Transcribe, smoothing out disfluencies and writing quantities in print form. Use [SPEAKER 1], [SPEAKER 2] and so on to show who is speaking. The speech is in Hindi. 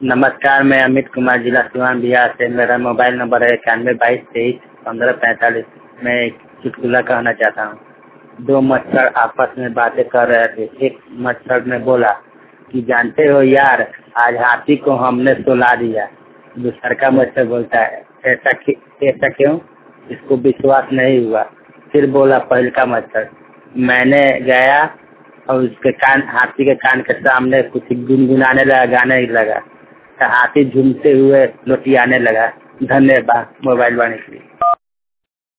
[SPEAKER 1] नमस्कार, मैं अमित कुमार, जिला सिवान, बिहार से। मेरा मोबाइल नंबर है 9122231545। मैं एक चुटकुला कहना चाहता हूँ। दो मच्छर आपस में बातें कर रहे थे। एक मच्छर ने बोला कि जानते हो यार, आज हाथी को हमने सुला दिया। दूसरा का मच्छर बोलता है ऐसा क्यों? इसको विश्वास नहीं हुआ। फिर बोला पहले का मच्छर, मैंने गया और उसके हाथी के कान के सामने कुछ गुनगुनाने लगा, गाने लगा। हाथी झूमते हुए लौटियाने लगा। धन्यवाद मोबाइल वाले के लिए।